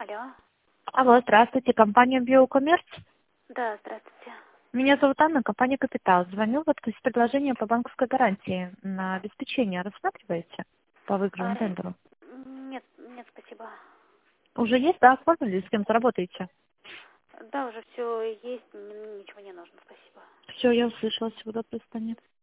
Алло. Алло, здравствуйте, компания Биокоммерц. Да, здравствуйте. Меня зовут Анна, компания Капитал. Звоню вот из предложения по банковской гарантии на обеспечение. Рассматриваете по выигранному А, тендеру? нет, нет, спасибо. Уже есть, да, оформили, с кем-то работаете? Да, уже все есть, ничего не нужно, спасибо. Все, я услышала, всего доброго, до свидания.